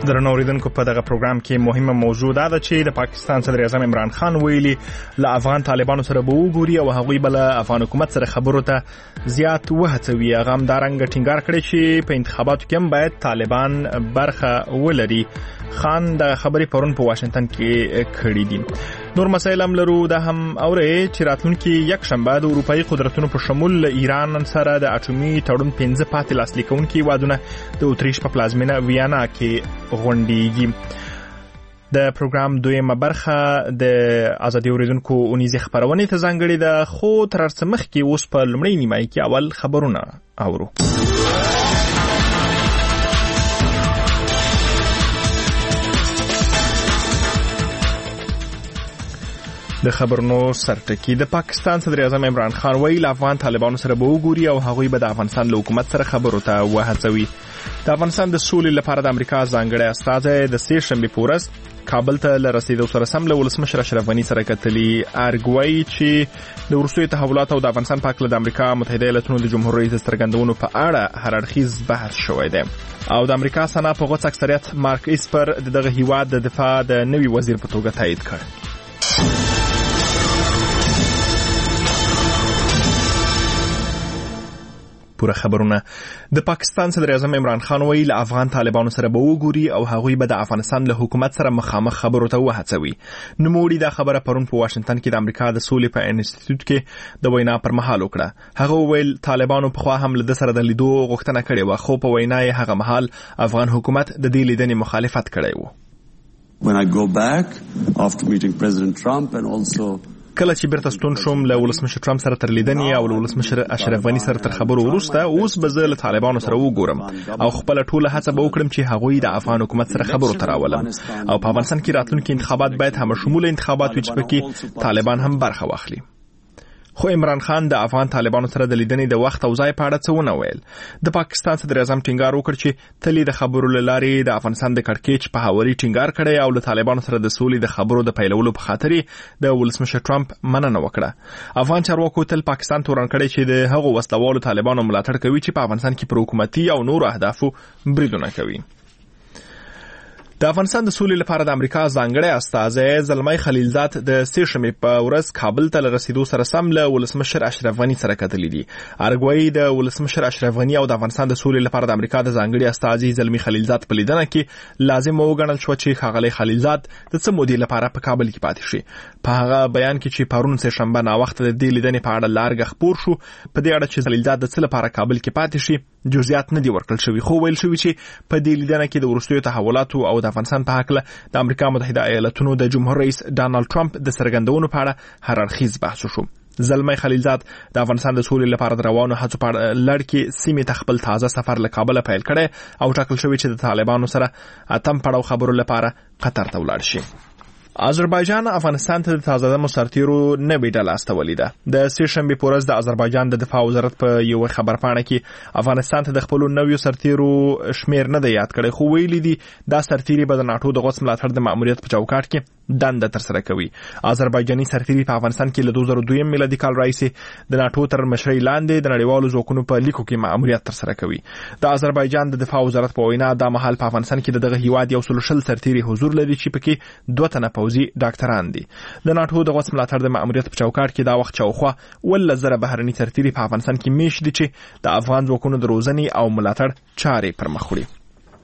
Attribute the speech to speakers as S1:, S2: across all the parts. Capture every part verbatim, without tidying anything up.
S1: درنو اوریدونکو په دغه پروګرام کې مهمه موضوع ده چې د پاکستان صدر اعظم عمران خان ویلي له افغان طالبانو سره به وګوري او هغوی بل افغان حکومت سره خبرو ته زیات وهڅوي. هغه هم دا رنګ ټینګار کړی چې په انتخاباتو کې هم باید طالبان برخه ولري. خان د خبرې پرون په واشنگټن کې کړې دي. نور مسایل هم لرو. دا هم اوري چې راتلونکي یک شنبه د اروپאי قدرتونو په شمول ایران سره د اټومي تړون پنځه پاتې لاسلیک کوونکي وادونه د اتریش په پلازمینه ویانا کې غونډیږي. د پروګرام دویمه برخه د ازادي اوریدونکو اونیزه خبرونه ته ځانګړې ده، خو تر څه مخکې اوس په لومړی نیمه کې اول خبرونه اورو. د خبرونو سرټکی. د پاکستان صدر اعظم عمران خان ویل افغان طالبانو سره به وګوري او هغوی به د افغانستان له حکومت سره خبرو ته وهڅوي. د افغانستان د سولې لپاره د امریکا ځانګړی استازی د سه شنبې په ورځ کابل ته له رسیدو سره سم له ولسمشر اشرف غني سره کتلي. ارګوي چې د وروستیو تحولاتو او د افغانستان په اړه د امریکا متحده ایالاتونو د جمهور رئیس څرګندونو په اړه هر اړخیز بحث شوی دی او د امریکا سنا په غوڅ اکثریت مارک ایسپر دغه هیواد د دفاع د نوي وزیر په توګه تایید کړ. پوره خبرونه. د پاکستان صدر اعظم عمران خان ویل افغان طالبانو سره به وګوري او هغوی به د افغانستان له حکومت سره مخامخ خبرو ته وهڅوي. نوموړي دا خبره پرون په واشنگټن کې د امریکا د سولې په انسټیټیوټ کې د وینا پر مهال وکړه. هغه ویل طالبانو په خوا هم له سره د لیدو غوښتنه کړې و، خو په وینا یې هغه مهال افغان حکومت د دې لیدنې مخالفت کړی و.
S2: When I go back after meeting President Trump and also
S1: کله چې بیرته ستون شوم له ولسمشر ټرمپ سره تر لیدنې او له ولسمشر اشرف غني سره تر خبرو وروسته، اوس به زه له طالبانو سره وګورم او خپل ټوله هڅه به وکړم چې هغوی د افغان حکومت سره خبرو ته راولم او په افغانستان کې راتلونکي انتخابات باید هم شمول انتخابات وي چې پکې طالبان هم برخه واخلي. خو عمران خان د افغان طالبانو سره د لیدنې د وخت او ځای په اړه څه ونه ویل. د پاکستان صدر اعظم ټینګار وکړ چې تل د خبرو له لارې د افغانستان د کړکېچ په حواله ټینګار کړي او له طالبانو سره د سولې د خبرو د پیلولو په خاطر د ولسمشر ټرمپ مننه وکړه. افغان چارواکو تل پاکستان تورن کړي چې د هغو وسلوالو طالبانو ملاتړ کوي چې په افغانستان کې پر حکومتي او نورو اهدافو بریدونه کوي. د افغانستان د سولې لپاره د امریکا ځانګړی استازی زلمي خلیلزاد د سه شنبې په ورځ کابل ته رسیدو سره سم له ولسمشر اشرف غني سره کتلي دي. ارګوي د ولسمشر اشرف غني او د افغانستان د سولې لپاره د امریکا د ځانګړي استازی زلمي خلیلزاد په لیدنه کې لازم وګڼل شو چې ښاغلی خلیلزاد د څه مودې لپاره په کابل کې پاتې شي. په هغه بیان کې چې پرون سه شنبه نا وخت د دې لیدنې په اړه لارګ خبر شو، په دې اړه چې خلیلزاد د څه لپاره کابل کې پاتې شي جزئیات نه دي ورکړل شوی، خو ویل شوی چې په دې لیدنه کې د وروستیو تحولاتو او د افغانستان په حق د امریکا متحده ایالاتونو د جمهور رئیس ډانلډ ټرمپ د څرګندونو په اړه هر اړخیز بحث وشو. زلمي خلیلزاد د افغانستان د سولې لپاره د روانو هڅو په اړه لړ کې سیمې ته خپل تازه سفر له کابل پیل کړی او ټاکل شوی چې د طالبانو سره اتم پړاو خبرو لپاره قطر ته ولاړ شي. آذربایجان افغانستان ته د تازه سرتیرو نوې ډله استولې ده. د سه شنبې په ورځ د آذربایجان د دفاع وزارت په یو خبرپاڼه کې افغانستان ته د خپل نویو سرتیرو شمیر نه دی یاد کړی، خو ویلي دي دا سرتیري به د ناتو د غوڅ ملاتړ د ماموریت په چوکاټ کې دنده ترسره کوي. آذربایجاني سرتیري په افغانستان کې له دوه زره دوه میلادي کال راهیسې د ناتو تر مشرۍ لاندې د نړیوالو ځواکونو په لیکو کې ماموریت ترسره کوي. د آذربایجان د دفاع وزارت په وینا دا مهال په افغانستان کې دغه هیواد یو سل شل سرتیري حضور لري چې پکې دوه تنه پوځي ډاکټران دي. د ناتو د غوڅ ملاتړ د ماموریت په چوکاټ کې دا وخت شاوخوا ول زره بهرني سرتیري په افغانستان کې میش دي چې د افغان ځواکونو د روزنې او ملاتړ چارې پر مخ وړي.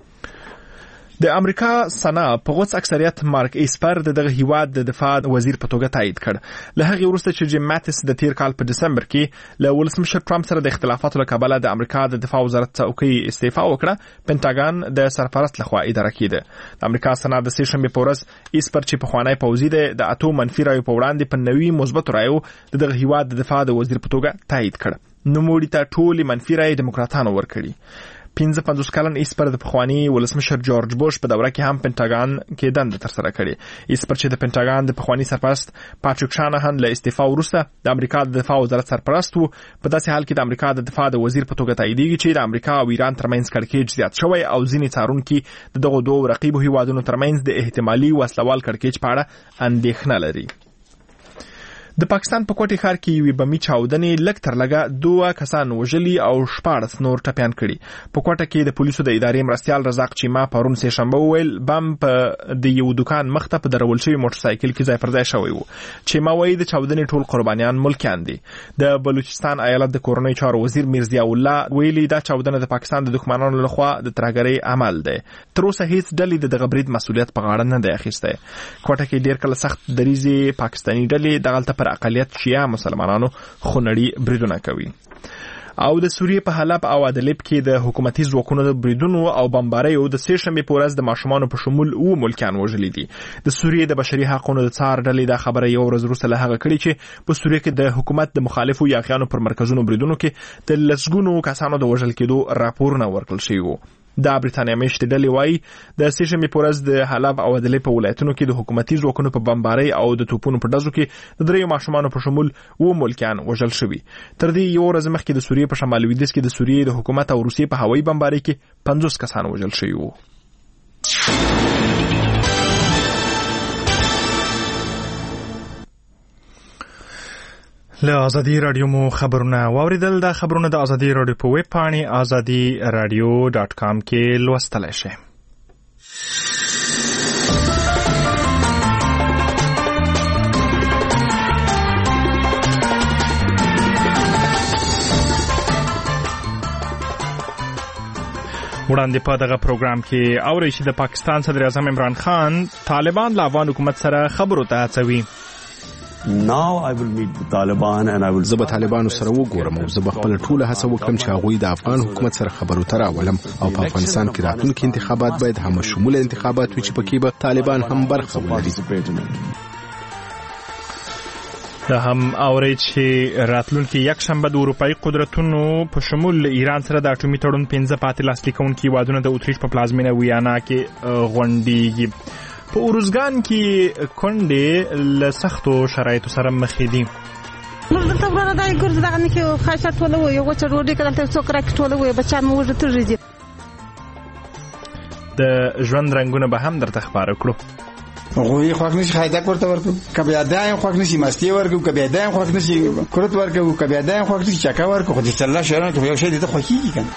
S1: د امریکا سنا په غوڅ اکثریت مارک ایسپر دغه هیواد د دفاع وزیر په توګه تایید کړ. له هغه وروسته چې جیم ماتیس د تیر کال په دسمبر کې له ولسمشر ټرمپ سره د اختلافاتو له کبله د امریکا د دفاع وزارت څوکۍ استعفا وکړه، پنټاګان د سرپرست لخوا اداره کېده. د امریکا سنا د سه شنبې په ورځ ایسپر چې په خوانی پوځي د اټو منفي رایو په وړاندې په نوي مثبت رایو دغه هیواد د دفاع د وزیر په توګه تایید کړ. نوموړي ته ټول منفي رایې دیموکراتانو ورکړي. پنځه پنځوس کلن ایسپر د پخوانی ولسمشر جورج بوش په دوره کې هم پنټاګان کې دنده ترسره کړې. ایسپر چې د پنټاګان د پخوانی سرپرست پاتریک شانهان له استعفا وروسته د امریکا د دفاع وزارت سرپرست وو، په داسې حال کې د امریکا د دفاع د وزیر په توګه تاییدېږي چې د امریکا او ایران ترمنځ کړکېچ زیات شوی او ځینې څارونکي دغه دوه رقیبو هیوادونو ترمنځ د احتمالي وسلوال کړکېچ په اړه اندېښنه لري. د پاکستان په کوټي ښار کې یوې بمي چاودنې لږ تر لږه دوه کسان وژلي او شپاړس نور ټپیان کړي. په کوټه کې د پولیسو د ادارې مرستیال رزاق چیما پرون سه شنبه وویل بم په د یو دکان مخ ته په درول شوی موټر سایکل کې ځای پر ځای شوی و. چیما وایي د چاودنې ټول قربانیان ملکیان دي. د بلوچستان ایالت د کورنۍ چارو وزیر میرزا الله ویلي دا چاودنه د پاکستان د دښمنانو لخوا د ترهګرۍ عمل دی. تر اوسه هیڅ ډلې د دغه برید مسؤلیت په غاړه نه دی اخیستی. کوټه کې ډیر کله سخت دریزې پاکستاني ډلې دغلته پر اقلیت شیعه مسلمانانو خونړي بریدونه کوي. او د سوریې په حلب او ادلب کې د حکومتي ځواکونو د بریدونو او بمباریو د سه شنبې په ورځ د ماشومانو په شمول او ملکیان وژلي دي. د سوریې د بشري حقوقو د څار ډلې دا خبره یو ورځ وروسته له هغه کړي چې په سوریې کې د حکومت د مخالفو یاغیانو پر مرکزونو بریدونو کې د لسګونو کسانو د وژل کېدو راپورونه ورکړل شوي وو. د بریټانیا میشتې ډلې وایي د سه شنبې په ورځ د حلب او ادلب په ولایتونو کې د حکومتي ځواکونو په بمبارۍ او د توپونو په ډزو کې د دریو ماشومانو په شمول و ملکیان وژل شوي. تر دې یو ورځ مخکې د سوریې په شمال لویدیځ کې د سوریې د حکومت او روسیې په هوایي بمبارۍ کې پنځوس کسان وژل شوي وو. له ازادي رادیو مو خبرونه واوریدل. د خبرونه د ازادي رادیو په ویب پاڼې ازادي رادیو ډاټ کام کې لوستلای شئ. وړاندې په دغه پروګرام کې اورئ چې د پاکستان صدر اعظم عمران خان طالبان له افغان حکومت سره خبرو ته هڅوي.
S2: Now I will meet the Taliban and I will
S3: زه به طالبانو سره وګورم او زه به خپل ټوله هڅه وکړم چې هغوی د افغان حکومت سره خبرو ته راولم او په افغانستان کې راتلونکي انتخابات باید هم شموله انتخابات وي چې پکې به طالبان هم برخه ولري.
S1: دا هم اورئ چې راتلونکي یک شنبه د اروپایي قدرتونو په شمول ایران سره د اټومي تړون پنځه پاتې لاسلیک کوونکي هیوادونه د اتریش په پلازمینه ویانا کې غونډیږي. په اروزګان کې کونډې له سختو شرایطو سره مخ دي.
S4: موږ دلته ورانه دای ګرځي دغه نه کې خاصه ټوله وي یو چې روډي کړل څوک راک ټوله وي بچا مو ورته ترځي.
S1: د ژوند رنگونه به هم درته ښکاره کړو.
S5: غوی خوښ نشي خایده کوته ورکو کبه ادایم خوښ نشي مستی ورکو کبه ادایم خوښ نشي کورت ورکو کبه ادایم خوښ نشي چکا ورکو خو دې الله شهران کې یو شی دې خوښيږي کنه.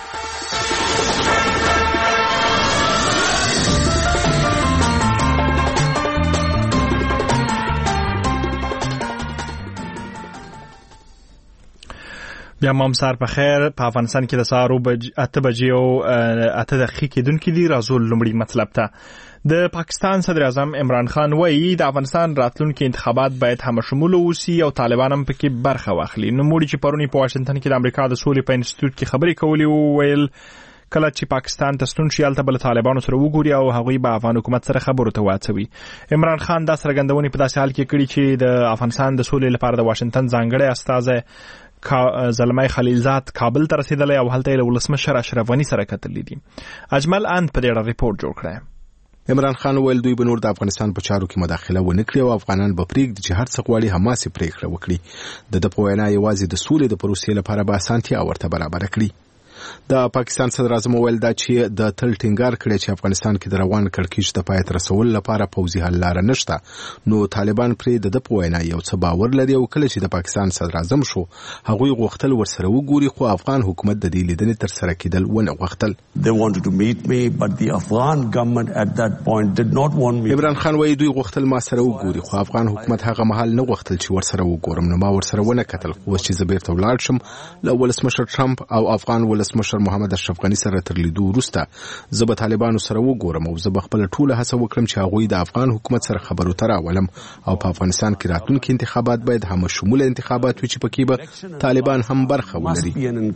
S1: بیا مام سار په خیر. په افغانستان کې د سهار اته بجې او اته دقیقې کېدونکې دي. راځو لومړي مطلب ته. د پاکستان صدر اعظم عمران خان وایي د افغانستان راتلونکي انتخابات باید همشموله اوسي او طالبان هم پکې برخه واخلي. نوموړي چې پرونی په واشنگټن کې د امریکا د سولې په انسټیټیوټ کې خبرې کولې وویل کله چې پاکستان ته ستون شي هلته به له طالبانو سره وګوري او هغوی به افغان حکومت سره خبرو ته واچوي. عمران خان دا څرګندونې په داسې حال کې کړي چې د افغانستان د سولې لپاره د واشنگټن ځانګړی استازی زلمای خلیلزاد کابل ته رسیدلی او هلته یې له ولسمشر اشرف غني سره کتلي دي. اجمل اند په دې اړه ریپورټ جوړ کړی.
S3: عمران خان ویل دوی به نور د افغانستان په چارو کې مداخله ونه کړي او افغانان به پرېږدي چې هر څه غواړي حماس یې پرېکړه وکړي. د ده په وینا یوازې د سولې د پروسې لپاره به اسانتیا ورته برابره کړي. د پاکستان صدر اعظم ویل دا چې د تل ټینګار کړی چې افغانستان کې د روان کړکېچ د پای ته رسولو لپاره پوځي حل لاره نشته، نو طالبان پرې د ده په وینا یو څه باور لري او کله چې د پاکستان صدر اعظم شو هغوی غوښتل ورسره وګوري، خو افغان حکومت د دې لیدنې ترسره کېدل ونه غوښتل.
S2: They wanted to meet me, but the Afghan government at that point did not want me.
S3: عمران خان وایي دوی غوښتل ما سره وګوري، خو افغان حکومت هغه مهال نه غوښتل چې ورسره وګورم، نو ما ورسره ونه کتل. اوس چې زه بیرته ولاړ شم له ولسمشر ټرمپ او افغان ولسمشر محمد اشرف غني سره تر لیدو وروسته زه به طالبانو سره وګورم او زه به خپله ټوله هڅه وکړم چې هغوی د افغان حکومت سره خبرو ته راولم او په افغانستان کې راتلونکي انتخابات باید هم شموله انتخابات وي چې پکې به طالبان هم برخه ولري.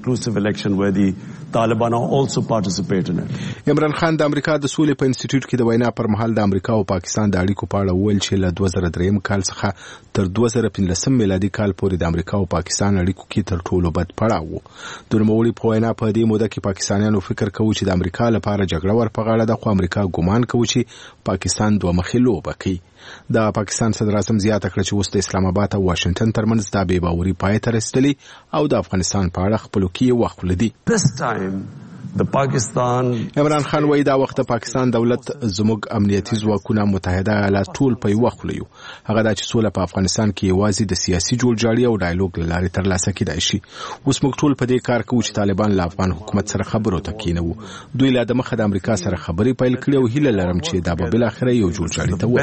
S3: عمران خان د امریکا د سولې په انسټیټیوټ کې د وینا پر مهال د امریکا او پاکستان د اړیکو په اړه وویل چې له دوه زره دریم کال څخه تر دوه زره پنځلسم میلادي کال پورې د امریکا او پاکستان اړیکو کې تر ټولو بد پړاو و. د نوموړي په وینا په دې موده کې پاکستانیانو فکر کوي چې د امریکا لپاره جګړه ور په غاړه ده، خو امریکا ګمان کوي چې پاکستان دوه مخې لوبه کوي. د پاکستان صدر اعظم زیاته کړه چې اوس د اسلام آباد او واشنگټن ترمنځ دا بې باوري پای ته رسیدلې او د افغانستان په اړه خپلو کې وخت ولدي.
S2: This time The Pakistan
S3: عمران خان وایي دا وخت پاکستان دولت زموږ امنیتي ځواکونه متحده ایالات ټول په یو خله یو هغه دا چې سوله په افغانستان کې یوازې د سیاسي جوړجاړي او ډایالوګ لارې ترلاسه کیدای شي. اوس موږ ټول په دې کار کوو چې طالبان له افغان حکومت سره خبرو ته کینوو. دوی لا د مخه د امریکا سره خبرې پیل کړې او هیله لرم چې دا به بل اخره یو جوړجاړي ته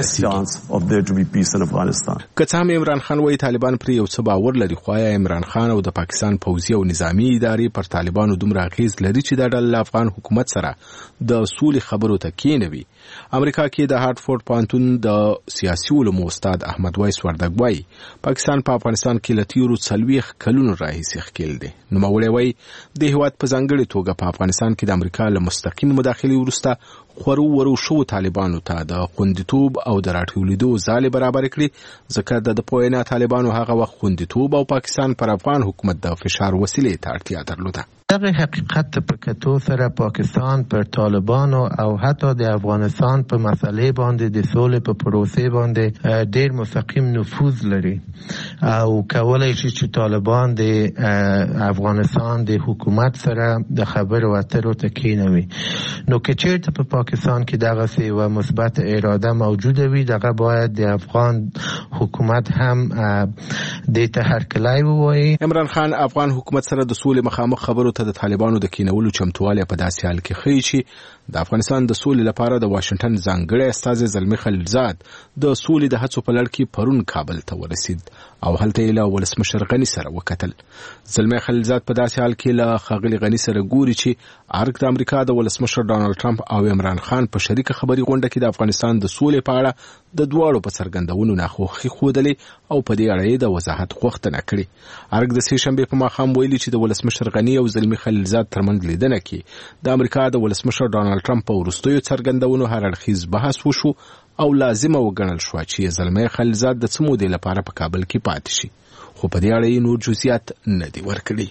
S3: ورسیږي. که څه هم عمران خان وایي طالبان پر یو څه باور لري، خو آیا عمران خان او د پاکستان پوځي او نظامی ادارې پر طالبانو دومره اغیز لري چې دا ډله افغان حکومت سره د سولې خبرو ته کینوي؟ امریکا کې د هارټفورد پوهنتون د سیاسي علومو استاد احمد وایس وردګ وایي پاکستان په پاکستان کې له تیرو څلوېښت کلونو راهیسې ښکېل دی. نوموړی وایي د هېواد په ځانګړې توګه په افغانستان کې د امریکا له مستقیم مداخلې وروسته خورو ورو شو طالبانو ته د خوندیتوب او د راټولېدو ځالې برابر کړي، ځکه د په وینا طالبانو هغه وخت خوندیتوب او پاکستان پر افغان حکومت د فشار وسیلې ته اړتیا درلوده.
S6: دغه حقیقت په کتو سره پاکستان پر طالبانو او حتی د افغانستان په مسلې باندې د سولې په پروسې باندې ډېر مستقیم نفوذ لري او کولای شي چې طالبان د افغانستان د حکومت سره د خبرو اترو ته کینوي. نو که چیرته په پاکستان کې دغه سی و مثبت اراده موجوده وي، دغه باید د افغان حکومت هم د ته هرکلی ووایي.
S3: عمران خان افغان حکومت سره د سولې مخامخ خبرو د طالبانو د کینولو چمتووالی په داسې حال کې ښیي چې د افغانستان د سولې لپاره د واشنگټن ځانګړی استازی زلمي خلیلزاد د سولې د هڅو په لړ کې پرون کابل ته ورسید او هلته یې له ولسمشر غني سره وکتل. زلمي خلیلزاد په داسې حال کې له ښاغلي غني سره ګوري چې ارګ د امریکا د ولسمشر ډانلډ ټرمپ او عمران خان په شریکه خبري غونډه کې د افغانستان د سولې په اړه د دواړو په څرګندونو ناخوښي ښودلې او په دې اړه یې د وضاحت غوښتنه کړې. ارګ د سې شنبې په ماښام ویلي چې د ولسمشر غني او زلمي خلیلزاد ترمنځ لیدنه کې د امریکا د ولسمشر ډانلډ ټرمپ په وروستیو څرګندونو هر اړخیز بحث وشو او لازمه وګڼل شوه چې زلمي خلیلزاد د څه مودې لپاره په کابل کې پاتې شي، خو په دې اړه یې نور جزئیات نه دي ورکړي.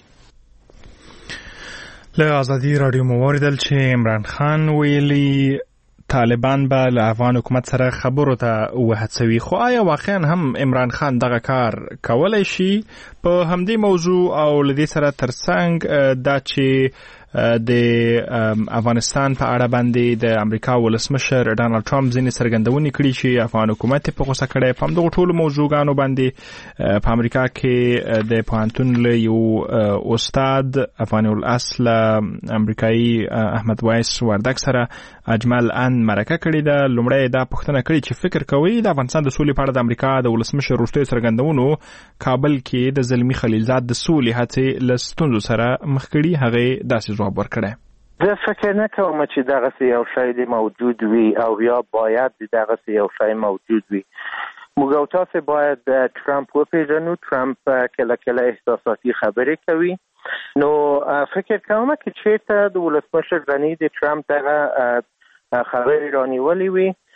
S1: له ازادي راډیو مو واوریدل چې عمران خان ویلي طالبان به له افغان حکومت سره خبرو ته وهڅوي، خو آیا واقعا هم عمران خان دغه کار کولای شي؟ په همدې موضوع او له دې سره ترڅنګ دا چې د افغانستان په اړه باندې د امریکا ولسمشر ډانلډ ټرمپ ځینې څرګندونې کړي چې افغان حکومت په غوسه کړی. په همدغو ټولو موضوعګانو باندې په امریکا کې د پوهنتون له یو استاد افغان الاصل امریکایي احمد وایس وردګ سره اجمل ان مرکه کړې ده. لومړی دا پوښتنه کړې چې فکر کوي د افغانستان د سولې په اړه د امریکا د ولسمشر وروستیو څرګندونو کابل کې د زلمي خلیلزاد د سولې هڅې له ستونزو سره مخ کړي؟ هغې داسې ځواب ورکړی:
S7: زه فکر نه کوم چې دغسې یو شی موجود وي او یا باید دغسې یو شی موجود وي. موږ او تاسې باید ټرمپ وپېژنو. ټرمپ کله کله احساساتي خبرې کوي. نو فکر کوم چې چېرته د ولسمشر غني د ټرمپ دغه خبرې رانیولې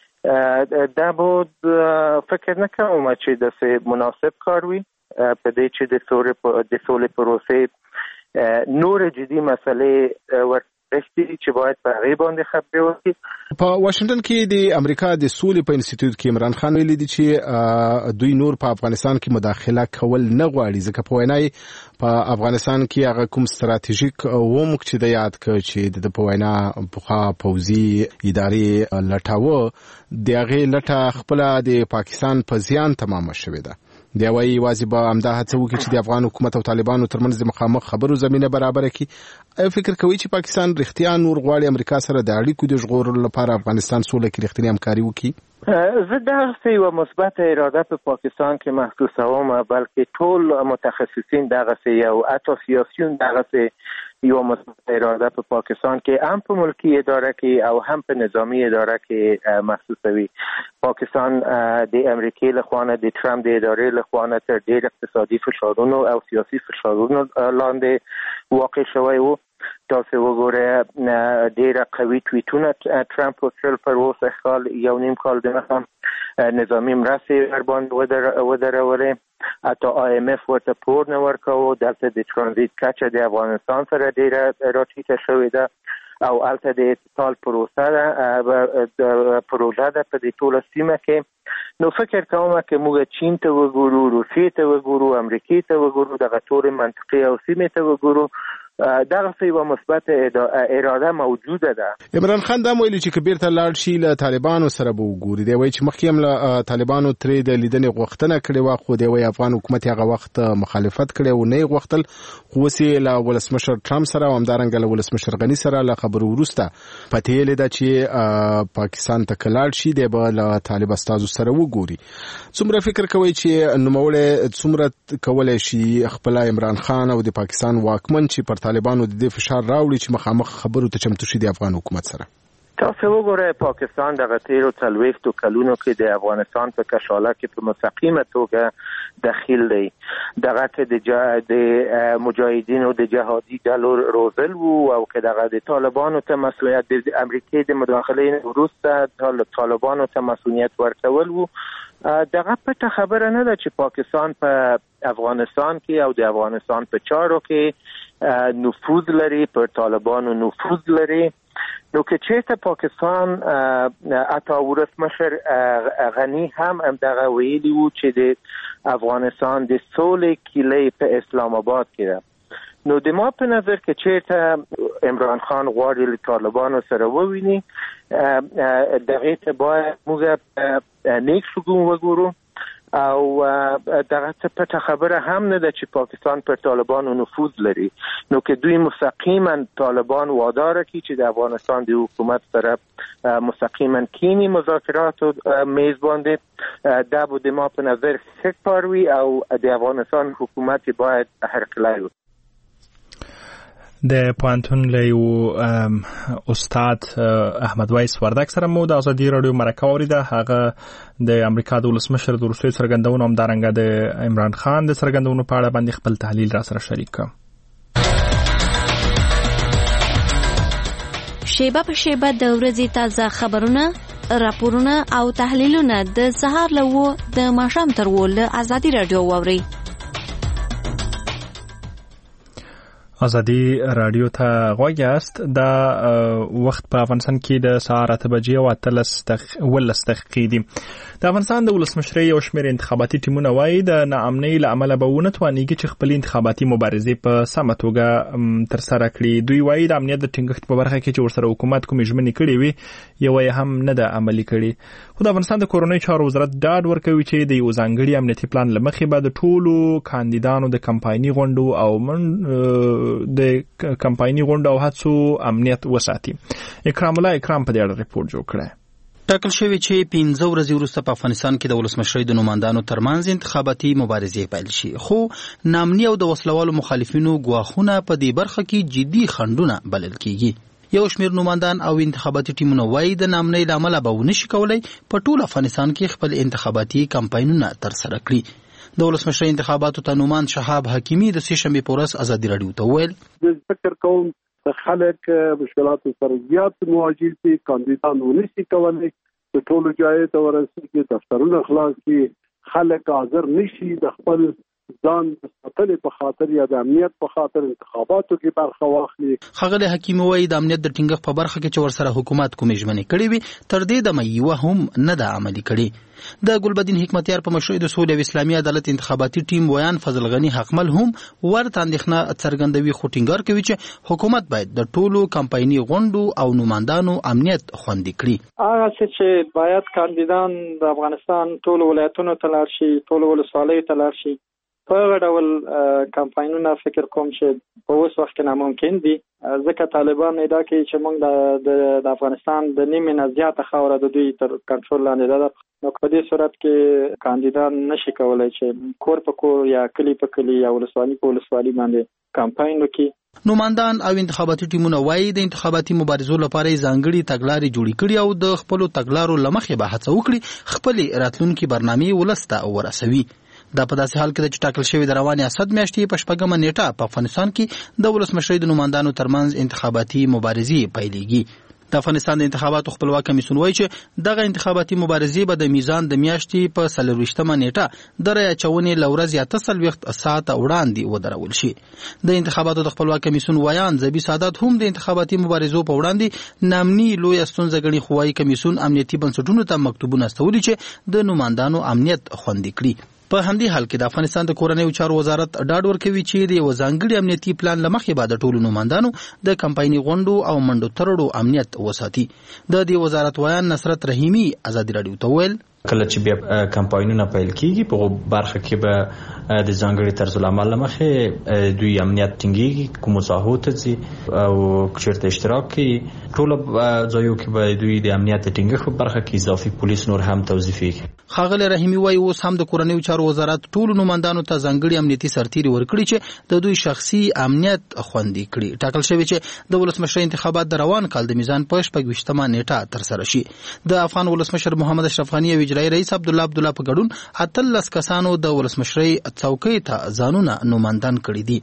S7: وي، دا بود فکر نه کوم چې داسې مناسب کار وي په دې چې د سولې پروسې نور جدي مسئلې ورشتي چې باید په هغې باندې خبرې وکړي.
S3: په واشنگټن کې د امریکا د سولې په انسټیټیوټ کې عمران خان ویلي دي چې دوی نور په افغانستان کې مداخله کول نه غواړي، ځکه په وینا یې په افغانستان کې هغه کوم ستراتیژیک وموږ چې د یاد کړ چې د په وینا پخوا پوځي ادارې لټاوه د هغې لټه خپله د پاکستان په زیان تمامه شوې ده. دی وايي یوازې به همدا هڅه وکړي چې د افغان حکومت او طالبانو ترمنځ د مخامخ خبرو زمینه برابره کړي. ایا فکر کوي چې پاکستان رښتیا نور غواړي امریکا سره د اړیکو د ژغورلو لپاره افغانستان سوله کې رښتینې همکاري وکړي؟
S7: زه دغسې یوه مثبت اراده په پاکستان کې محسوسوم، بلکې ټول متخصصین دغسې یو حتی سیاسیون دغسې یوه مثبت اراده په پاکستان کې هم په ملکی اداره کې او هم په نظامی اداره کې محسوسوي. پاکستان د امریکې له خوانه د ټرمپ د ادارې له خوانه تر ډېر اقتصادي فشارونو او سیاسي فشارونو لاندې واقع شوی و. تاسو وګورئ ډېر قوي ټویټونه ټرمپ وکړل پر اوسه کال یو نیم کال دمخه نظامی مرستې ورباندې ودرولې، حتی آی ام اف ورته پور نه ورکاوه. دلته د ترانزیت کچه د افغانستان سره ډېره راټیټه شوې ده او هلته د اتصال پروسه ده پروژه ده په دې ټوله سیمه کې. نو فکر کوم چې موږ چین ته وګورو، روسیې ته وګورو، امریکې ته وګورو، دغه ټولې منطقې او سیمې ته وګورو، دغه یو مثبت اراده موجوده ده.
S3: عمران خان دا ویلي چې کبیر ته لاړ شي له طالبانو سره به وګوري. دی وایي چې مخکې هم له طالبانو ترې د لیدنې غوښتنه کړې وه، خو دی وایي افغان حکومت هغه وخت مخالفت کړی او نه یې غوښتل، خو اوس یې له ولسمشر ټرمپ سره او همدارنګه له ولسمشر غني سره له خبرو وروسته پته یې لیده چې پاکستان ته که لاړ شي دی به له طالب استازو سره وګوري. څومره فکر کوئ چې نوموړی څومره کولی شي خپله عمران خان او د پاکستان واکمن چې پر طالبانو د دې فشار راوړي چې مخامخ خبرو ته چمتو شي د افغان حکومت سره؟
S7: تاسو وګورئ پاکستان دغه تیرو څلوېښتو کلونو کې د افغانستان په کشاله کې په مستقیمه توګه دخیل دی. دغه کې د د مجاهدینو د جهادي ډلو روزل وو او که دغه د طالبانو ته مسؤلیت د امریکای د مداخله وروسته طالبانو ته مسؤلیت ورکول وو. دغه پټه خبره نه ده چې پاکستان په افغانستان کې او د افغانستان په چارو کې نفوذ لري، پر طالبانو نفوذ لري. نو که چیرته پاکستان اتا ولسمشر غنی هم هم دغه ویلی وو چې د افغانستان د سولې کیلې په اسلام آباد کې ده. نو د ما په نظر کې چیرته عمران خان غواړي له طالبانو سره وویني، دغه ته باید موږ نیک شګون وګورو او دغه څه پټه خبره هم نه ده چې پاکستان پر طالبانو نفوذ لري. نو که دوی مستقیما طالبان وادار کی چې د افغانستان د حکومت سره مستقیما کینی مذاکرات و میز باندې، دا بود ما په نظر ښه کار وي او د افغانستان حکومت باید هرکلی وکړي.
S1: د پوهنتون له یو استاد احمد ویس وردک سره مو د ازادي راډیو مرکه اوریده. هغه د امریکا د ولسمشر د وروستیو څرګندونو همدارنګه د عمران خان د څرګندونو په اړه باندې خپل تحلیل را سره شریک کړ.
S8: شیبه په شیبه د ورځې تازه خبرونه، راپورونه او تحلیلونه د سهار له و د ماښام تر و له ازادي راډیو واورئ.
S1: ازادي راډیو ته غوږ یاست. دا وخت په افغانستان کې د سهار اته بجې او اتلس ولس دقیقې دي. د افغانستان د ولسمشرۍ یو شمېر انتخاباتي ټیمونه وایي د ناامنۍ له امله به ونه توانېږي چې خپلې انتخاباتي مبارزې په سمه توګه ترسره کړي. دوی وایي د امنیت د ټینګښت په برخه کې چې ورسره حکومت کومې ژمنې کړې وي یوه یې هم نه ده عملي کړې. خو د افغانستان د کورنۍ چارو وزارت ډاډ ورکوي چې د یو ځانګړي امنیتي پلان له مخې به د ټولو کاندیدانو د کمپایني غونډو او من د کمپایني غونډو او هڅو امنیت وساتي. اکرام الله اکرام په دې اړه ریپورت جوړ کړی.
S9: ټاکل شوی چې پنځه ورځې وروسته په افغانستان کې د ولسمشرۍ د نوماندانو ترمنځ انتخاباتي مبارزې پیل شي، خو نامني او د وسلوالو مخالفینو ګواښونه په دې برخه کې جدي خنډونه بلل کیږي. یو شمېر نوماندان او انتخاباتي ټیمونه وایي د نامنۍ له امله به ونشي کولی په ټول افغانستان کې خپل انتخاباتي کمپاینونه ترسره کړي. د ولسمشرۍ انتخاباتو ته نوماند شهاب حکیمي د سې شنبې په ورځ ازادي راډیو ته وویل
S10: د فکر کوم خلک مشکلاتو سره زیات مواجه دي، کاندیدان ونشي کولی د ټولو ځایو ته ورسېږي، دفترونه خلاص دي، خلک حاضر نشي د خپل ځان د ساتلې په خاطر یا د امنیت په خاطر انتخاباتو کې برخه واخلي.
S9: ښاغلی حکیمي وایي د امنیت د ټینګښت په برخه کې چې ورسره حکومت کومې ژمنې کړې وي تر دې دمه یوه هم نه ده عملي کړې. د ګلبدین حکمتیار په مشرۍ د سولې او اسلامي عدالت انتخاباتي ټیم ویان فضل غني حقمل هم ورته اندېښنه څرګندوي، خو ټینګار کوي چې حکومت باید د ټولو کمپایني غونډو او نوماندانو امنیت خوندي کړي.
S11: هغه چې باید کاندیدان د افغانستان ټولو ولایتونو ته لاړ شي، ټولو ولسوالیو ته لاړ شي. په هغه ډول کمپاینونه فکر کوم چې په اوس وخت کې ناممکن دي، ځکه طالبان ادعا کوي چې موږ د د افغانستان د نیمې نه زیاته خاوره د دوی تر کنټرول لاندې ده. نو په دې صورت کې کاندیدان نشي کولای چې کور په کور یا کلی په کلی یا ولسوالي په ولسوالي باندې کمپاین وکړي.
S9: نوماندان او انتخاباتي ټیمونه وایي د انتخاباتي مبارزو لپاره ځانګړي تګلارې جوړې کړي او د خپلو تګلارو له مخې به هڅه وکړي خپلې راتلونکي برنامې ولس ته ورسوي. دا په داسې حال کې ده چې ټاکل شوی د روانې اسد میاشتې په شپږمه نیټه په افغانستان کې د ولسمشرۍ د نوماندانو ترمنځ انتخاباتي مبارزې پیلېږي. د افغانستان د انتخاباتو خپلواک کمیسیون وایي چې دغه انتخاباتي مبارزې به د میزان د میاشتې په څلرویشتمه نیټه د رایې اچونې له ورځې اته څلوېښت ساعته وړاندې ودرول شي. د انتخاباتو د خپلواک کمیسیون ویان زبی سعادت هم د انتخاباتي مبارزو په وړاندې نامني لویه ستونزه ګڼي، خو وایي کمیسیون امنیتي بنسټونو ته مکتوبونه استولي چې د نوماندانو امنیت خوندي کړي. په همدې حال کې د افغانستان د کورنیو چارو وزارت ډاډ ورکوي چې د یو ځانګړي امنیتي پلان له مخې به د ټولو نوماندانو د کمپایني غونډو او منډو ترړو امنیت وساتي. د دې وزارت ویان نصرت رحیمي ازادي راډیو ته ویل
S12: کله چې بیا کمپاینونه پیل کیږي په برخه کې به د ځانګړي طرز العمل لمخې دوی امنیت ټینګيږي کوم ساحو ته چې او چیرته اشتراک کوي ټول ځایو کې به دوی د امنیت ټینګښت په برخه کې اضافي پولیس نور هم توظیفي کوي.
S9: ښاغلی رحیمي وايي اوس هم د کورنیو چارو وزارت ټول نوماندانو ته ځانګړي امنیتي سرتیري ورکړي چې د دوی شخصي امنیت خوندي کړي. ټاکل شوی چې د ولسمشر انتخابات د روان کال د میزان په شپږ ویشتمه نیټه ترسره شي. د افغان ولسمشر محمد اشرف غني او اجرایي رئیس عبدالله عبدالله په ګډون اتلس کسانو د ولسمشرۍ څوکۍ ته ځانونه نوماندان کړي دي.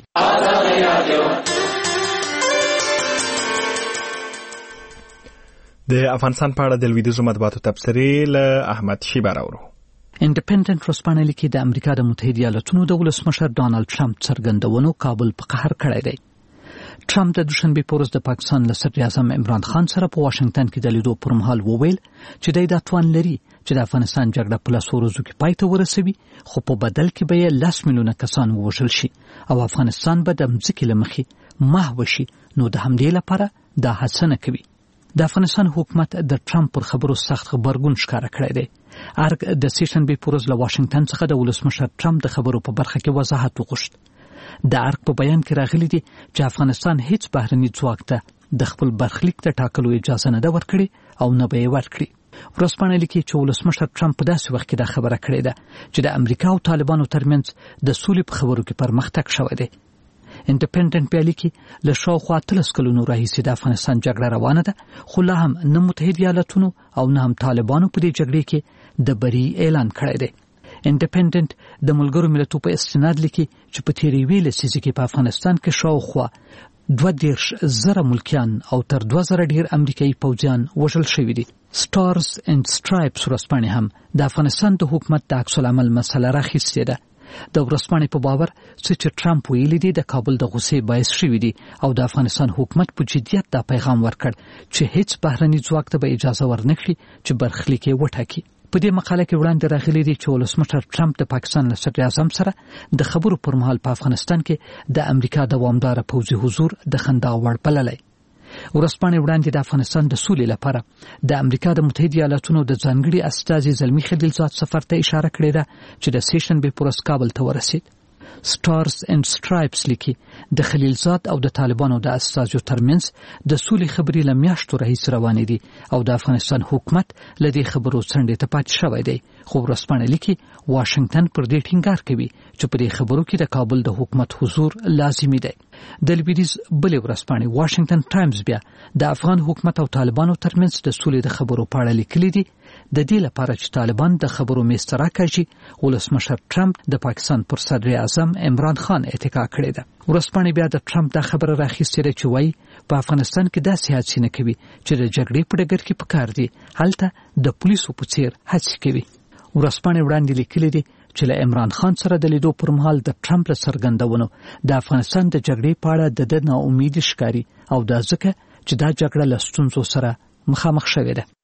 S1: د افغانستان په اړه د لویدیځو مطبوعاتو تبصرې له احمد شیبه راوړو.
S13: انډیپندنت ورځپاڼه لیکي د امریکا د متحده ایالاتونو د ولسمشر ډانلډ ټرمپ څرګندونو کابل په قهر کړی دی. ټرمپ د دوشنبه په ورځ د پاکستان له صدر اعظم عمران خان سره په واشنگټن کې د لیدو پر مهال وویل چې د داتوان لري چې د افغانستان جګړه په لاسو ورځو کې پای ته ورسوي، خو په بدل کې به یې لس میلیونه کسان ووژل شي او افغانستان به د مځکې له مخې محو شي. نو د همدې لپاره دا هڅه نه کوي. د افغانستان حکومت د ټرمپ پر خبرو سخت خبرګون ښکاره کړی دی. ارګ د سیشنبه په ورځ له واشنگټن څخه د ولسمشر ټرمپ د خبرو په برخه کې وضاحت وغوښت. د ارګ په بیان کې راغلي دي چې افغانستان هیڅ بهرني ځواک ته د خپل برخلیک ته ټاکلو اجازه نه ده ورکړې او نه به یې ورکړي. ورځپاڼه لیکي چې ولسمشر ټرمپ په داسې وخت کې دا خبره کړې ده چې د امریکا او طالبانو ترمنځ د سولې په خبرو کې پرمختګ شوی دی. انډیپندنت بیا لیکي له شاوخوا اتلس کلونو راهیسې د افغانستان جګړه روانه ده، خو لا هم نه متحده ایالاتونو او نه هم طالبانو په دې جګړې کې د بری اعلان کړی دی. انډیپندنت د ملګرو ملتونو په استناد لیکي چې په تیرې ویلې لسیزه کې په افغانستان کې شاوخوا دوه دیرش زره ملکیان او تر دوه زره ډیر امریکایي پوځیان وژل شوي دي. سټارز اینډ سټرایپس ورځپاڼې هم د افغانستان د حکومت د عکس العمل مسله راخیستې ده. د ورځپاڼې په باور چې ټرمپ ویلي دی د کابل د غوسې باعث شوي دي او د افغانستان حکومت په جدیت دا پیغام ورکړ چې هیڅ بهرني ځواک ته به اجازه ورنکړي چې برخلیک یې وټاکي. په دې مقاله کې وړاندې راغلي دي چې ولسمشر ټرمپ د پاکستان له صدر اعظم سره د خبرو پر مهال په افغانستان کې د امریکا دوامداره پوځي حضور د خندا وړ بللی. ورځپاڼې وړاندې د افغانستان د سولې لپاره د امریکا د متحده ایالاتونو د ځانګړي استازي زلمی خلیلزاد سفر ته اشاره کړې ده چې د سیشنبه په ورځ کابل ته ورسید. سټارز اینډ سټرایپس لیکي د خلیلزاد او د طالبانو د استازو ترمنځ د سولې خبرې له میاشتو راهیسې روانې دي او د افغانستان حکومت له دې خبرو څنډې ته پاتې شوی دی. خو ورځپاڼه لیکي واشنگټن پر دې ټینګار کوي چې په دې خبرو کې د کابل د حکومت حضور لازمي دی. د لویدیځ بلې ورځپاڼې واشنگټن ټایمز بیا د افغان حکومت او طالبانو ترمنځ د سولې د خبرو په اړه لیکلي دي د دې لپاره چې طالبان د خبرو میز ته راکاږي ولسمشر ټرمپ د پاکستان پر صدر اعظم عمران خان اتکا کړې ده. ورځپاڼې بیا د ټرمپ دا خبره راخیستې ده چې وایي په افغانستان کې داسې هڅې نه کوي چې د جګړې په ډګر کې پکار دي، هلته د پولیسو په څیر هڅې کوي. ورځپاڼې وړاندې لیکلي دي چې له عمران خان سره د لیدو پر مهال د ټرمپ له څرګندونو د افغانستان د جګړې په اړه د ده ناامیدي ښکاري او دا ځکه چې دا جګړه له ستونزو سره مخامخ شوې ده.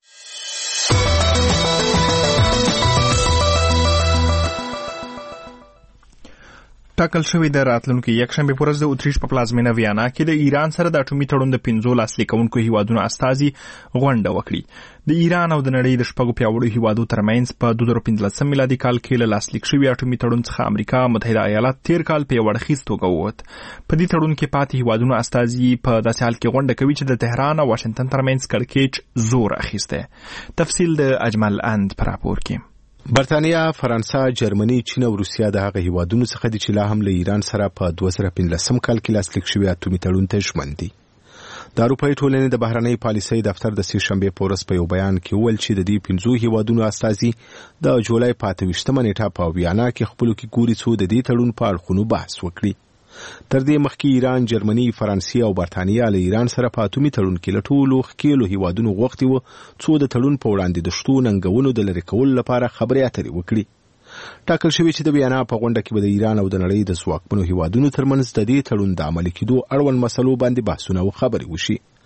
S1: ټاکل شوی د راتلونکي یکشنبه په ورځ د اتریش په پلازمینه ویانا کې د ایران سره د اټومي تړون د پنځو لاسلیک کوونکو هیوادونو استازي غونډه وکړي. د ایران او د نړۍ د شپږو پیاوړو هیوادو ترمنځ په دوه زره پنځلسم میلادي کال کې له لاسلیک شوي اټومي تړون څخه امریکا متحده ایالات تیر کال په یو اړخیز توګه ووت. په دې تړون کې پاتې هیوادونو استازي په داسې حال کې غونډه کوي چې د تهران او واشنگټن ترمنځ کړکېچ زور اخیسته. تفصیل د اجمل اند پر راپور کې.
S3: برتانیا، فرانسه، جرمني، چین او روسیا د هغه هیوادونو څخه دي چې لا هم له ایران سره په دوه زره پنځلسم کال کې لاسلیک شوی اټومي تړون ته ژمن دي. د اروپایي ټولنې د بهرنۍ پالیسۍ دفتر د سې شنبې په ورځ په یو بیان کې وویل چې د دې پنځو هیوادونو استازي د جولای په اته ویشتمه نیټه په ویانا کې خپلو کې ګوري څو د دې تړون په اړخونو بحث وکړي. تر دې مخکې ایران، جرمني، فرانسې او برتانیا له ایران سره په اټومي تړون کې له ټولو ښکېلو هیوادونو غوښتي وو څو د تړون په وړاندې د شتو ننګونو د لرې کولو لپاره خبرې اترې وکړي. ټاکل شوی چې د ویانا په غونډه کې به د ایران او د نړۍ د ځواکمنو هیوادونو ترمنځ د دې تړون د عملي کېدو اړوند مسلو باندې بحثونه او خبرې وشي.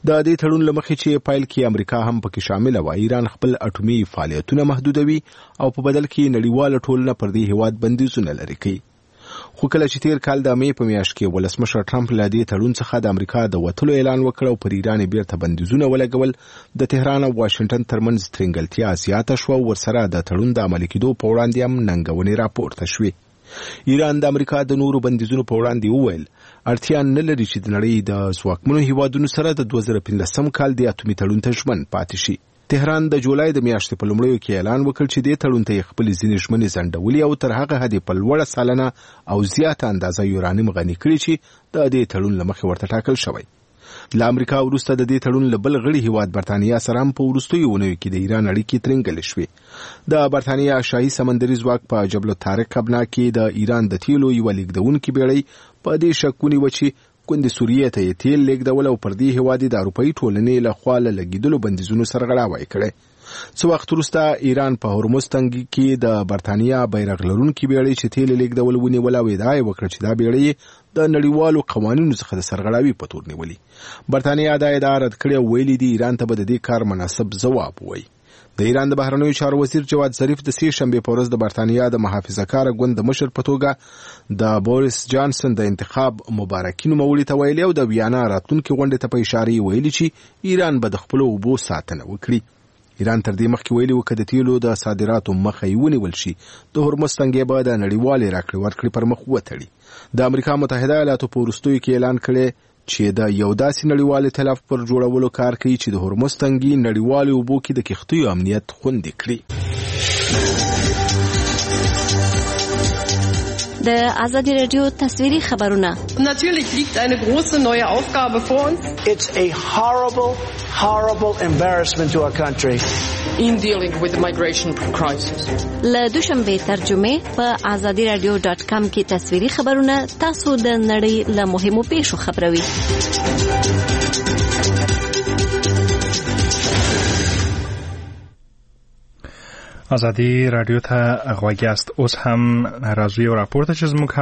S3: د دې تړون لمخې چې پایل کې امریکا هم پکې شامل و ایران خپل اټومي فعالیتونه محدودوي او په بدل کې نړیواله ټولنه پر دې هیواد بندیزونه لري کوي. خو کله چې تیر کال د مې په میاشت کې ولسمشر ټرمپ له دې تړون څخه د امریکا د وتلو اعلان وکړ او پر ایران بیرته بندیزونه ولګول، د تهران او واشنگټن ترمنځ ترنګلتیا زیاته شوه، ورسره د تړون د عملي کېدو په وړاندې هم ننګونې راپورته شوې. ایران د امریکا د نورو بندیزونو په وړاندې وویل اړتیا نه لري چې د نړۍ د ځواکمنو هیوادونو سره د دوه زره پنځلسم کال د اټومي تړون ته ژمن پاتې شي. تهران د جولای د میاشتې په لومړیو کې اعلان وکړ چې د تړون ته خپل ځینې ژمنې ځنډولې او تر هغه حد په لوړه سالنه او زیاته اندازه یورانیم غني کړي چې د دې تړون لمخې ورته ټاکل شوی. له امریکا وروسته د دې تړون له بل غړي هیواد برتانیا سره هم په وروستیو اونیو کې د ایران اړیکې ترنګلې شوې. د برتانیا شاهي سمندري ځواک په جبل الطارق کبنا کې د ایران د تیلو یوه لیږدونکې بیړۍ په دې شک ونیوه چې ګوندې سوریې ته یې تیل لیږدول او پر دې هیواد د اروپایي ټولنې له خوا له لګېدلو بندیزونو سرغړاوی کړی. څه وخت وروسته ایران په هرمز تنګي کې د برتانیا بیرغ لرونکي بیړۍ چې تیل لیږدول ونیول او ادعا یې وکړه چې دا بیړۍ د نړیوالو قوانینو څخه د سرغړاوي په تور نیولي. برتانیا دا ادعا رد کړې او ویلي دي ایران ته به د دې کار مناسب ځواب ووایي. د ایران د بهرنیو چارو وزیر جواد ظریف د سې شنبې په ورځ د برتانیا د محافظه‌کاره ګوند د مشر په توګه د بوریس جانسن د انتخاب مبارکي نوموړي ته ویلي او د ویانا راتلونکي غونډې ته په اشاره ویلي چې ایران به د خپلو اوبو ساتنه وکړي. ایران تر دې مخکې ویلي و که د تیلو د صادراتو مخه یې ونیول شي د هرمز تنګي به د نړیوالې راکړې ورکړې پر مخ وتړي. د امریکا متحده ایالاتو په وروستیو کې اعلان کړی چې د یو داسې نړیوال ائتلاف پر جوړولو کار کوي چې د هرمز تنګي نړیوالې اوبو کې د کښتیو امنیت خوندي کړي.
S8: د ازادي رادیو تصویري خبرونه.
S14: Natürlich liegt eine große neue Aufgabe vor uns.
S15: It's a horrible, horrible embarrassment to our country.
S14: In dealing with the migration crisis.
S8: له دوشنبه ترجمه په ازادي رادیو ډاټ کام کې تصویري خبرونه تاسو د نړۍ له مهمو پیښو خبروي.
S1: ازادي رادیو ته غوږ یاست. اوس هم راځو یو راپورته چې زموږ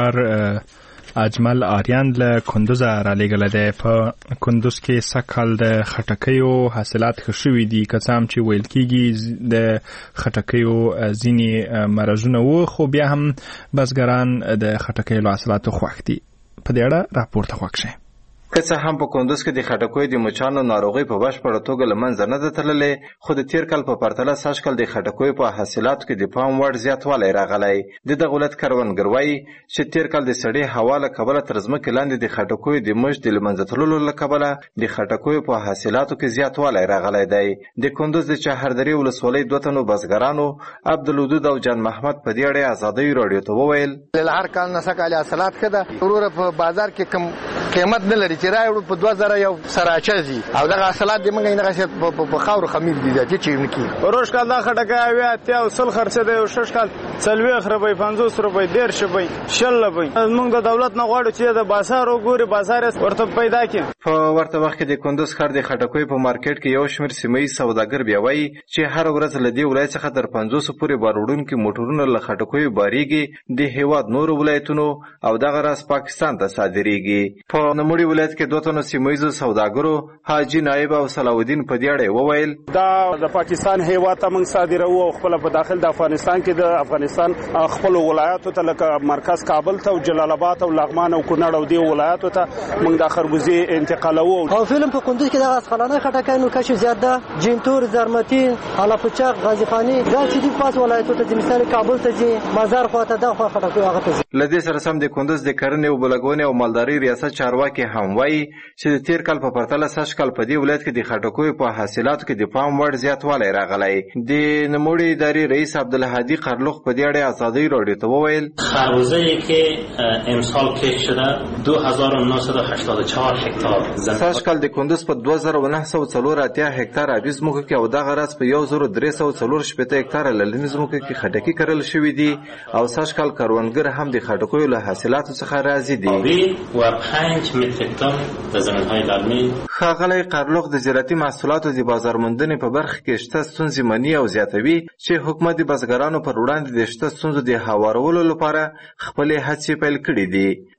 S1: همکار اجمل آریان له کندوز را لېږلی دی. په کندوز کې سږکال د خټکیو حاصلات ښه شوي دي، که څه هم چې ویل کېږي د خټکیو ځینې مرضونه وو، خو بیا هم بزګران د خټکیو له حاصلاتو خوښ دي. په دې اړه راپور ته غوږ شئ.
S16: که څه هم په کندوز کې د خټکیو د مچانو ناروغي په بشپړه توګه له منځه نه ده تللې، خو د تیر کال په پرتله سږکال د خټکیو په حاصلاتو کې د پام وړ زیاتوالی راغلی. د دغه ولایت کروندګر وایي چې تیر کال د سړې هوا له کبله تر ځمکې لاندې د خټکیو د مچ د له منځه تللو له کبله د خټکیو په حاصلاتو کې زیاتوالی راغلی دی. د کندوز د چهردرې ولسوالۍ دوه تنو بزګرانو عبدالودود او جان محمد په دې اړه ازادۍ راډیو ته وویل
S17: هر کال نه سږکال حاصلات ښه ده، وروره په بازار کې کم قیمت نه لري چې راوړو په دوه زره یو سره اچي او دغه حاصلات د موږ نه غشت په خاور خمیر دي چې چیرنه کی
S18: روش کال دا خټکه اوی اتیا او سل خرڅه دی او شش کال څلوي خربې پنځوس روپۍ ډیر شوی شل لبي. موږ د دولت نه غواړو چې د بازار وګوري بازار ورته پیدا کړي.
S16: په ورته وخت کې د کندوز ښار د خټکیو په مارکیټ کې یو شمېر سیمه‌یز سوداګر بیا وایي چې هر ورځ له دې ولایت څخه تر پنځوس پورې باروړونکي موټرونه له خټکیو باریږي د هیواد نورو ولایتونو او دغه راز پاکستان ته صادریږي. په نوموړي ولایت کې دوه تنو سیمه‌یزو سوداګرو حاجی نایب او صلاح په دې اړه وویل
S18: دا د پاکستان هیواد ته موږ صادروو او خپل په داخل د افغانستان کې د افغانستان خپل ولایتو ته لکه مرکز کابل ته او جلال آباد او لغمان او کونړ او دی ولایتو ته موږ د خربوزې انتقالوو.
S19: او فلم په کندوز کې د اسخلانه خټکای نو کشف زیات ده، جینتور، زرمتی، حلاپچاق، غازی خانی دا چې د پاس ولایتو ته د مثال کابل ته ځي، مزار خواته د خوا خټکای هغه ته.
S16: لدې سره سم د کندوز د کرنې او بلګونې او مالداري ریاست چارواکي هم وایي چې د تیر کال په پرتله سږکال په دې ولایت کې د خټکیو په حاصلاتو کې د پام وړ زیاتوالی راغلی. د نوموړي ادارې رئیس عبدالهادي قرلوخ په دې اړه ازادۍ راډیو ته وویل
S20: خربوزه‌ای که امسال کشت شده دو هزار و نهصد و هشتاد و چهار هکتار.
S16: سږکال د کندوز په دوه زره و نهه سوه څلور اتیا هکتار ابي ځمکو کې او دغه راز په یو زر و درې سوه څلور شپېته هکتاره للمي ځمکو کې خټکي کرل شوي دي او سږکال کروندګر هم د خټکیو له حاصلاتو څخه راضي دي.
S20: و پنج متریک تن د زمین‌های للمي.
S16: ښاغلی قرلوخ د زراعتي محصولاتو د بازار موندنې په برخه کې شته ستونزې مني او زیاتوي چې حکومت د بزګرانو پر وړاندې د شته ستونزو د هوارولو لپاره خپلې هڅې پیل کړې دي.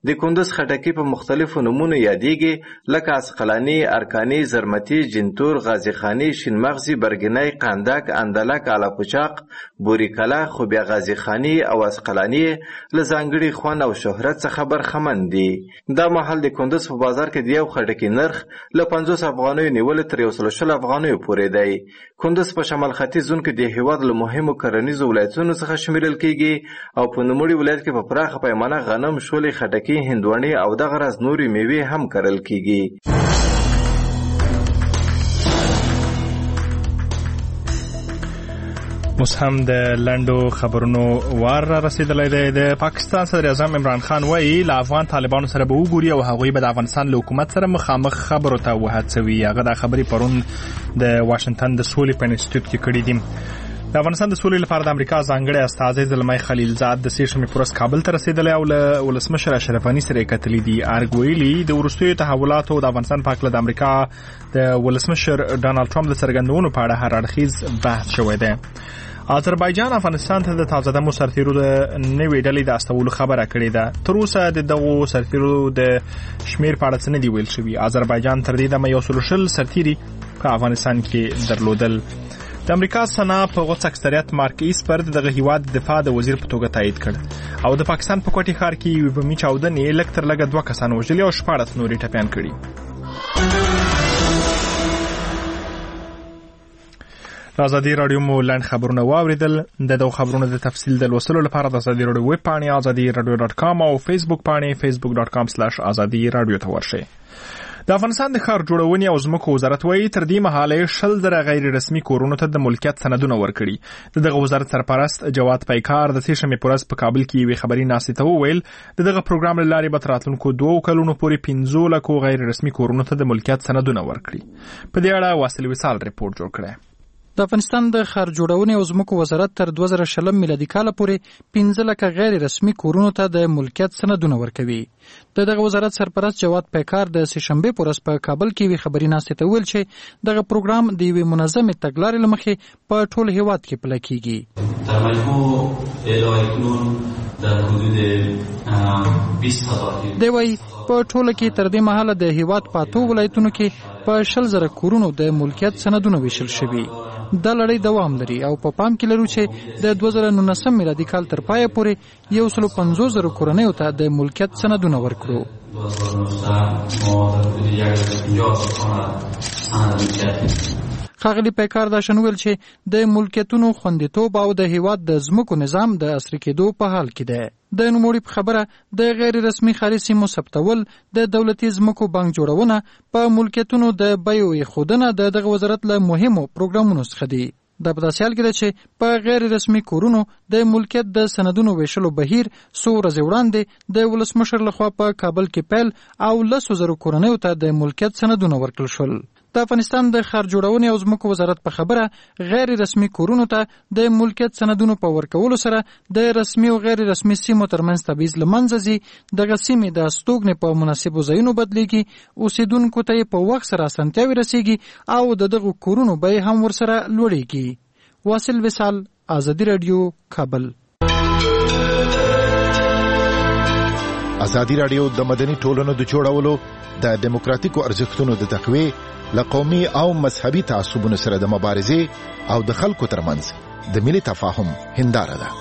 S16: د کندز خټکی په مختلفو نومونو یادېږي لکه اسقلاني، ارکاني، زرمتي، جنتور، غازیخاني، شینمغزي، برګنی، قندک، اندلک، الاپوچاق، بوریکلا، خو بیا غازیخاني او اسقلاني له ځانګړي خوند او شهرت څخه برخمن دي. دا مهال د کندز په بازار کې د یو خټکي نرخ له پنځوس افغانیو نیولې تر یو سل شل افغانیو پورې دی. کندز په شمال ختیځ زون کې د هیواد له مهمو کرنیزو ولایتونو څخه شمیرل کیږي او په نوموړي ولایت کې په پراخه پیمانه غنم، شولې، خټکي، هندواڼې او دغه راز نورې میوې هم کرل کیږي.
S1: اوس هم د لنډو خبرونو وار را رسیدلی دی. د پاکستان صدر اعظم عمران خان وایي له افغان طالبانو سره به وګوري او هغوی به د افغانستان له حکومت سره مخامخ خبرو ته وهڅوي. هغه دا خبرې پرون د واشنگټن د سولې په انسټیټیوټ کې کړي دي. د افغانستان د سولې لپاره د امریکا ځانګړی استازی زلمی خلیلزاد د سې شنبې په ورځ کابل ته رسېدلی او له ولسمشر اشرف غني سره یې کتلي دي. ارګ ویلي د وروستیو تحولاتو د افغانستان په هکله د امریکا د ولسمشر ډانلډ ټرمپ د څرګندونو په اړه هر اړخیز بحث شوی دی. آذربایجان افغانستان ته د تازه دمو سرتیرو د نوې ډلې د استولو خبره کړې ده. تر اوسه د دغو سرتیرو د شمیر په اړه څه نه دي ویل شوي. آذربایجان تر دې دمه یو سل شل سرتیري په افغانستان کې درلودل. د امریکا سنا په غوڅ اکثریت مارک ایسپر دغه هیواد دفاع د وزیر په توګه تایید کړ او د پاکستان په کوټي ښار کې یو بمي چاودنې لږ تر لږه دوه کسان وژلي او شپاړس نورې ټپیان کړي. ازادي رادیو مو لاند خبرونه واوریدل. د دغو خبرونو د تفصیل د لوستلو لپاره د ازادي رادیو ویب پاڼې ازادي رادیو ډاټ کام او فیسبوک پاڼې فیسبوک ډاټ کام سلاش ازادي رادیو ته ورشئ. د افغانستان د ښار جوړونې او ځمکو وزارت وایي تر دې مهاله شل زره غیر رسمي کورونو ته د ملکیت سندونه ورکړي. د دغه وزارت سرپرست جواد پیکار د سې شنبې په ورځ په کابل کې یوې خبري ناستې ته وویل د دغه پروګرام له لارې به تر راتلونکو دوو کلونو پورې پنځو لکو غیر رسمي کورونو ته د ملکیت سندونه ورکړي. په دې اړه واصل وصال ریپورت جوړ کړی.
S9: د افغانستان د ښار جوړونې او ځمکو وزارت تر دوه زره شلم میلادي کاله پورې پنځه لکه غیر رسمي کورونو ته د ملکیت سندونه ورکوي. د دغه وزارت سرپرست جواد پیکار د سې شنبې په ورځ په کابل کې یوې خبري ناستې ته وویل چې دغه پروګرام د یوې منظمې تګلارې له مخې په ټول هیواد کې پلی کیږي.
S21: در مجموع الی اکنون در حدود بیست هزار
S9: دی وایي په ټوله کې تر دې مهاله د هیواد په اتو ولایتونو کې په شل زره کورونو د ملکیت سندونه ویشل شوي. دا لړۍ دوام لري او په پام کې لرو چې د دوه زره نولسم میلادي کال تر پایه پورې یو سل پنځوس زره کورنیو ته د ملکیت سندونه ورکړو. ښاغلي پیکار دا شنویل چې د ملکیتونو خوندیتوب او د هیواد د ځمکو نظام د عصري کېدو په حال کې دی. د نوموړي په خبره د غیر رسمي ښاري سیمو ثبتول، د دولتي ځمکو بانک جوړونه، په ملکیتونو د بیو ایښودنه د دغه وزارت له مهمو پروګرامونو څخه دي. دا په داسې حال کې ده چې په غیر رسمي کورونو د ملکیت د سندونو ویشلو بهیر څو ورځې وړاندې د ولسمشر لخوا په کابل کې پیل او لسو زرو کورنیو ته د ملکیت سندونه ورکړل شول. د افغانستان د ښار جوړونې او ځمکو وزارت په خبره غیر رسمي کورونو ته د ملکیت سندونو په ورکولو سره د رسمي او غیر رسمي سیمو ترمنځ تبعیض له منځه ځي. دغه سیمې د استوګنې په مناسبو ځایونو بدلیږي، اوسیدونکو ته په وخت سره اسانتیاوې رسیږي او د دغو کورونو بیې هم ورسره لوړیږي. واصل وصال، ازادي رادیو، کابل.
S22: ازادي رادیو د مدني ټولنو د جوړولو، د دیموکراتیکو ارزښتونو د تقویې، له قومي او مذهبي تعصبونو سره د مبارزې او د خلکو ترمنځ د ملي تفاهم هنداره ده.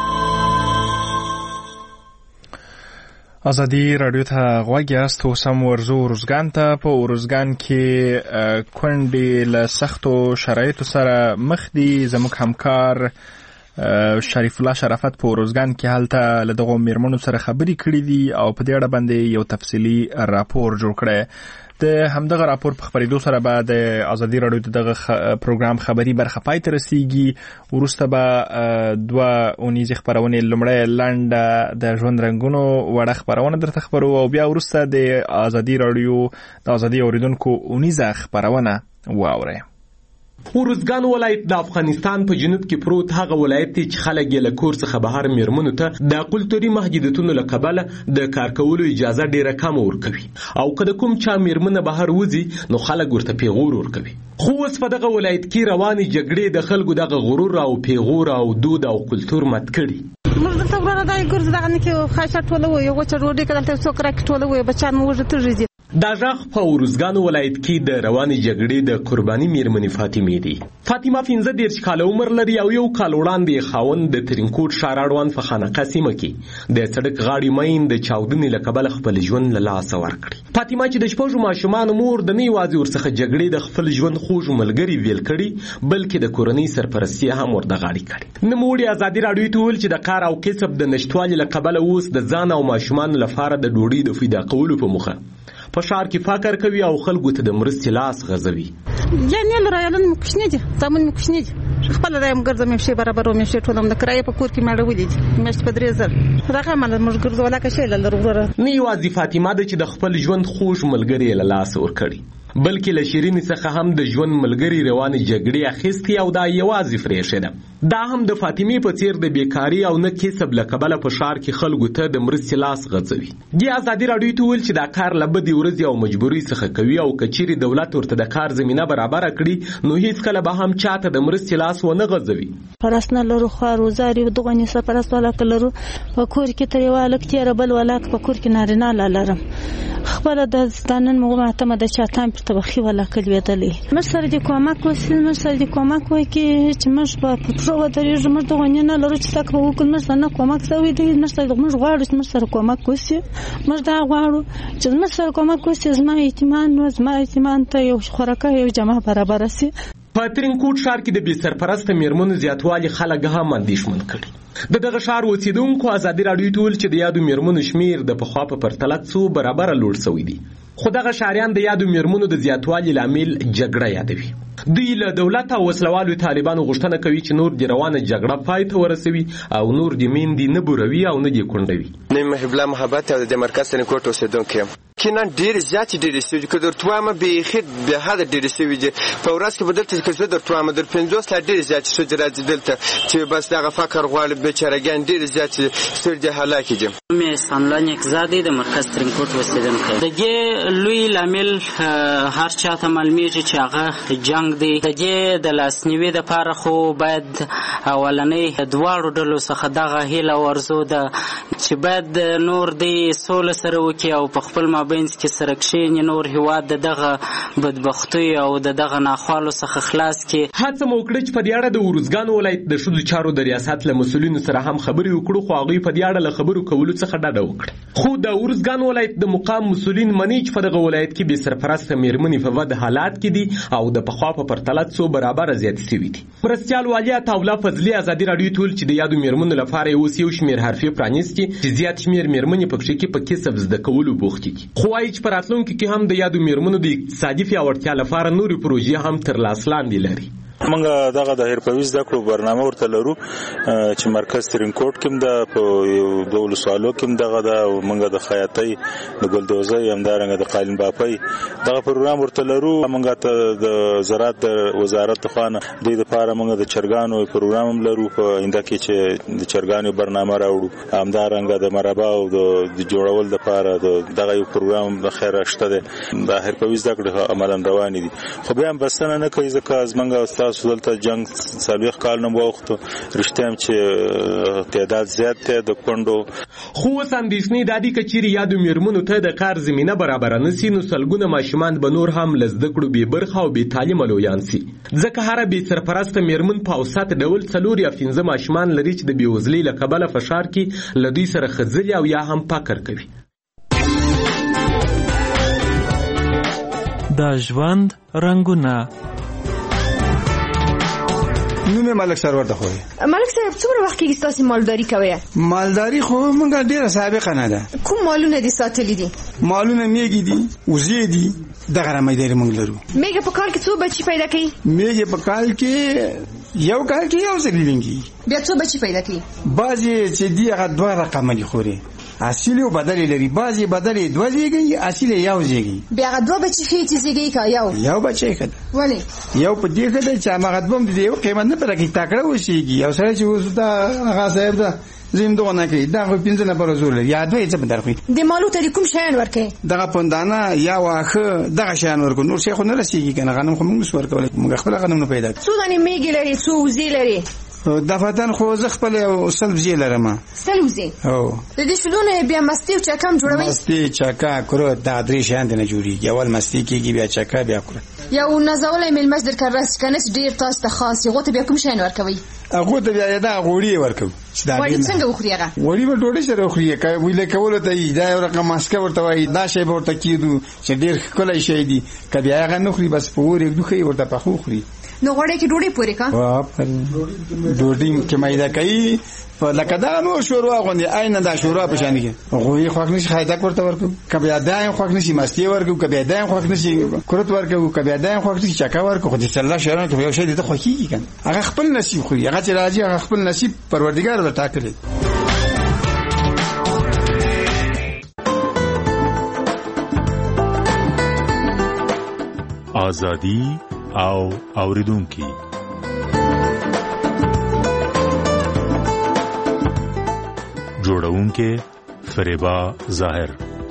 S1: ازادي رادیو ته غوږ یاست. اوس هم ورځو ارزګان ته. په ارزګان کې کونډې له سختو شرایطو سره مخ دي. زموږ همکار شریف الله شرافت په ارزګان کې هلته له دغو میرمنو سره خبرې کړې دي او په دې اړه باندې یو تفصیلي راپور جوړ کړی. د همدغه راپور په خبرېدو سره به د ازادي رادیو دغه پروګرام خبري برخه پای ته رسیږي. وروسته به دوه اونیزې خپرونې، لومړی لنډه د ژوند رنګونو وړه خپرونه درته خپرو او بیا وروسته د ازادي رادیو د ازادي اوریدونکو اونیزه خپرونه واورئ.
S23: ارزګان ولایت د افغانستان په جنوب کې پروت هغه ولایت دی چې خلک یې له کور څخه بهر میرمنو ته د کلتوري محدودیتونو له کبله د کار کولو اجازه ډیره کم ورکوي او که د کوم چا میرمنه بهر وځي نو خلک ورته پیغور ورکوي. خو اوس په دغه ولایت کې روانې جګړې د خلکو دغه غرور او پیغور او دود او کلتور مات کړي.
S2: موږ دلته وراره دای ګرځ دغه نه کې خاصه ټوله وي یو چې روډي کله څوک راکټ ټوله وي بچان موږ ته ورځي.
S23: دا ژغ په ورزګان ولایت کې د روانې جګړې د قرباني میرمنې فاطمه دی. فاطمه پنځه دېرش کاله عمر لري او یو کال وړاندې خاوند د ترینکوټ ښار اړوند په خانقاه سیمه کې د سړک غاړې مین د چاودنې له کبله خپل ژوند له لاسه ورکړي. فاطمه چې د شپږو ماشومانو مور د نه یوازې ورڅخه جګړې د خپل ژوند خوږ ملګري ویل کړي بلکې د کورنۍ سرپرستي هم ورته غاړې کړي. نوموړي ازادي راډیو ته وویل چې د کار او کسب د نشتوالي له کبله اوس د ځان او ماشومانو لپاره د ډوډۍ د پیدا کولو په موخه په ښار کې فکر کوي او خلکو ته د مرستې لاس غځوي.
S2: یعنې له رایالونو مې کوچني دي زامن مې کوچني دي خپل رایم ګرځم مې شي برابر مې شي ټولم د کرایې په کور کې مې اړولې دي مې په درې زر راغه مال موږ ګرځو ولا کې شي له ورور
S23: نه یوازې فاطمه د چې د خپل ژوند خوږ ملګری له لاس ورکړي بلکې له شیرین څخه هم د ژوند ملګری روانې جګړې اخیستي او دا یوازې فریښه ده. دا هم د فاطمه په څیر د بیکاری او نه کسب له کبله په ښار کې خلکو ته د مرستې لاس غځوي. دی ازادي راډیو ته ویل چې دا کار له بدې ورځې او مجبورۍ څخه کوي او کچېرې دولت ورته د کار زمینه برابره کړي نو هیڅکله به هم چاته د مرستې لاس ونه غځوي.
S4: پرسنه لرو خوار وزاري دغه نه سپارس ولا کلرو په کور کې ترې والک تیر بل ولا په کور کې نارینه لالرم خپل د ستانن مغماته د چاتام په تبخي ولا کلوېدلې مر سره د کومک وسیل مر سره د کومک وای کې چې مش په پټرو درې مر دغه نه لرو چې تک وکړ مر سره کومک سوي دی مر سره مر غواړو چې مر سره کومک وسی مر دا غواړو چې مر سره کومک وسی زما اعتماد نو زما اعتماد ته یو خورکه یو جمع برابر سي.
S23: په ترینکوټ ښار کې د بې سرپرسته میرمنو زیاتوالي خلک هم اندېښمن کړي. د دغه ښار اوسیدونکو ازادي راډیو ته ویل چې د یادو میرمنو شمیر د پخوا په پرتله څو برابره لوړ شوی دی خو دغه ښاریان د یادو میرمنو د زیاتوالي لامل جګړه یادوي. دوی له دولت او وسلوالو طالبانو غوښتنه کوي چې نور د روانه جګړه پای ته ورسوي او نور د میندې نه بوروي او نه دې کونډوي.
S5: نیم محب الله محبت او د مرکز ترینکوټ اوسیدونکی یم کینان ډیر زیات ډیر سوي که درتوامه به خید به حد ډیر سوي دي په ورځ کې بدلته چې زه درتوامه در پنځوس لا ډیر زیات شو راځي دلته چې بس دغه فکر غواړي بیچارهګان ډیر زیات ستر دي هلاک دي.
S24: مې ساملان یک زادي د مرکز ترینکوټ اوسیدونکی د دې لوی لامل هر چاته معلومیږي چې هغه جنگ دی. د دې د لاسنیوي لپاره خو باید اولنۍ دواړو ډلو څخه دغه هیله ورزو ده چې باید نور دی سوله سره وکړي او په خپل مابینځ کې سره کښېني نور هېواد د دغه بدبختۍ او د دغه ناخوالو څخه خلاص کړي.
S23: هڅه مو وکړه چې په دې اړه د ارزګان ولایت د ښځو چارو د ریاست له مسؤلینو سره هم خبرې وکړو خو هغوی په دې اړه له خبرو کولو څخه ډډه وکړه. خو د ارزګان ولایت د مقام مسؤلین مني چې په دغه ولایت کې بې سرپرسته میرمنې په بد حالات کې دي او د پخوا په پرتله څو برابره زیاتې شوي دي. مرستیال والي عطاالله فضلي ازادي راډیو ته ویل چې د یادو میرمنو لپاره یې اوس یو شمېر حرفې پرانیستي چې زیات شمېر میرمنې پکښې کې په کسب زده کولو بوختې دي. خو وایي چې په راتلونکي کې هم د یادو میرمنو د اقتصادي پیاوړتیا لپاره نورې پروژې هم تر لاس لاندې لري.
S25: موږ دغه د حرفوي زده کړو برنامه ورته لرو چې مرکز ترینکوټ کې د په یو د ولسوالو کې دغه د موږ د خیاطۍ د ګلدوزۍ همدارنګه د قالین باپۍ دغه پروګرام ورته لرو. موږ ته د زراعت د وزارت خوانه د دې لپاره موږ د چرګانو پروګرام هم لرو په اینده کې چې د چرګانو برنامه راوړو همدارنګه د مربا او د جوړول لپاره دغه یو پروګرام د خیر شته ده. د حرفوي زده کړې عملاً روان دي خو بیا هم بسنه نه کوي ځکه زمونږ سولته جنگ سالوخ کال نه وخت رښتیا چې تعداد زیات دی د کندو
S23: خو سندېشنې د دې کچېري یادو میرمنو ته د کار زمينه برابر نه سي نو سلګونه ماشومان به نور هم لزده کړو به برخه او به تعلیم لویان سي ځکه هر به سرپرسته میرمن په اوسط ډول څلور یا پنځه ماشومان لري چې د بیوزلۍ له کبله فشار کې لدی سره خزل او یا هم پکر کوي.
S26: د ژوند رنگونه
S27: نومه ملک سرور ته خوې
S28: ملک صاحب څومره وخت کې تاسو مالداري کوئ؟
S27: مالداري خو موږ ډیره سابقه نه ده.
S28: کوم مالونه دي ساتلي دي؟
S27: مالونه میږي دي وزې دي دغه رمېداري موږ لرو.
S28: میږي په کال کې څو بچي پیدا کوي؟
S27: میږي په کال کې یو کال کې یو ځل لینګي.
S28: بیا څو بچي پیدا کوي؟
S27: بعضي چې دی هغه دوه رقم دي خوري اصلي او بدلې لري. بعضي بدلې دوه زیږي اصلي یو زیږي.
S28: بیا دوه بچي خېټې زیږي کا یو
S27: یو بچي کړه
S28: ولی
S27: یو په دې کې چې هغه دوم دی یو قیمت نه پرې تاکړه وشيږي او سره چې اوس دا هغه صاحب دا زمدونه کې دا خو پنځه نه پرزول یا دوی څه بدرخې
S28: د مالو ته کوم شیان ورکې
S27: دغه پندانه یا واخه دغه شیان ورکو نور شیخ نه رسیږي کنه غنم خو موږ ورکول موږ خپل غنم نه پیدا
S28: څو دانه میګی لري څو وزې لري
S27: د فتن خو زه خپل یو سل وزې لرم.
S28: سل وزې؟
S27: او
S28: د دې سلونه بیا مستې او چکه هم جوړوئ؟
S27: مستې، چکه، کورت، دا درې شیان نه جوړېږي. اول مستې کېږي، بیا چکه، بیا کورت.
S28: یو نازولی میلمه چې درکړه راسي که نه چې ډېر تاسو ته خاص هغو ته بیا کوم شیان ورکوئ؟
S27: هغو ته بیا دا غوړي ورکوو.
S28: غوړي څنګه وخوري هغه؟ غوړي
S27: به ډوډۍ سره وخوري، که ویلې کولو ته وي دا یو رقم ماسکه ورته وایي، دا شی به ورته کېږدو چې ډېر ښکلی شی دي. که بیا هغه نه خوري بس په اور یې ږدو ښایي ورته پخه وخوري.
S28: نو غوړی کې ډوډۍ پورې کا؟
S27: ډوډۍ کې میده کوي لکه دا نور شوروا غوندې عین دا شوروا په شان کې. غوړي خوښ نشي خایدک ورته ورکوو، که بیا دا یې خوښ نشي مستې ورکوو، که بیا دا یې خوښ نشي کورت ورکوو، که بیا دا یې خوښ نشي چکه ورکوو. خو د سله شیانو کې یو شی دې ته خوښېږي که نه، هغه خپل نصیب خوري. هغه چې راځي هغه خپل نصیب پروردګار ورته ټاکلی.
S22: ازادي او اوریدونکي جوړونکي فریبا ظاهر.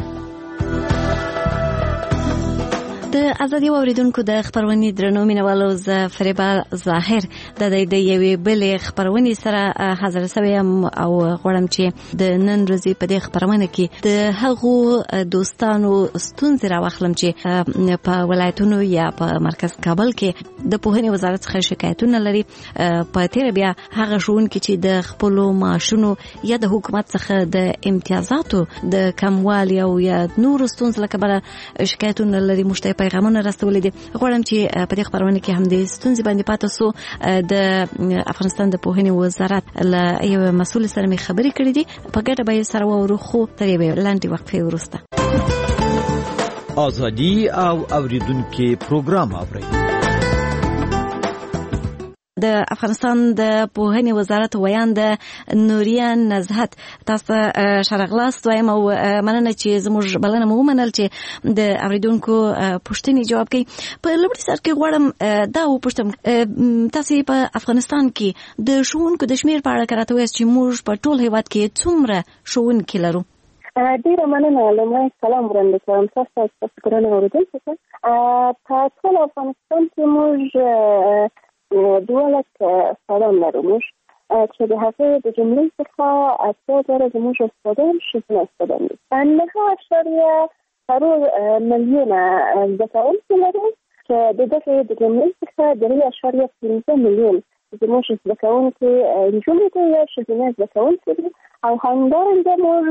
S8: د ازادي اوریدونکو د خبرونې درنو مینوالو ز فریبا ظاهر د د یوې بلې خبرونې سره حاضر شوم او غواړم چې د نن ورځې په دې خبرونه کې د هغو دوستانو ستونزې راوخلم چې په ولایتونو یا په مرکز کابل کې د پوهنې وزارت څخه شکایتونه لري. په تیر بیا هغه ښوونکي چې د خپلو معاشونو یا د حکومت څخه د امتیازاتو د کموالي او یا نورو ستونزو له کبله شکایتونه لري، موږ پیغامونه راستولې دي. غواړم چې په دې خبرونه کې هم د ستونزې باندې پاتې سو. د افغانستان د پوهنې وزارت له یو مسؤل سره مې خبرې کړې دي، په ګډه به یې سره واورو، خو تر یوې لنډې وقفې وروسته.
S3: ازادي او اوریدونکي پروګرام اورئ.
S8: د افغانستان د پوهنې وزارت ویاند نوریا نزهت تاسو شرغلاست وایم او مننه چې زموږ بلنه مو ومنل چې د اوریدونکو پوښتنې جواب کړي. په لومړي سر کې غواړم دا وپوښتم، تاسو په افغانستان کې د ښوونکو د شمیر په اړه راته وایاست چې موږ په ټول هیواد کې څومره ښوونکي لرو؟
S6: ډیره مننه. لومړی سلام وړاندې کوم تاسو ته ګرانه اوریدونکو. په ټول افغانستان کې موږ دولت استادان لرو، موږ چې د هغې د جملې څخه اتیا زره زموږ استادان ښځینه استادان دي. نهه اعشاریه څلور میلیونه زده کوونکي لرو چې د دغې د جملې څخه درې اعشاریه پنځه میلیون زموږ زده کوونکي نجونې دي یا ښځینه زده کوونکي دي، او همدارنګه موږ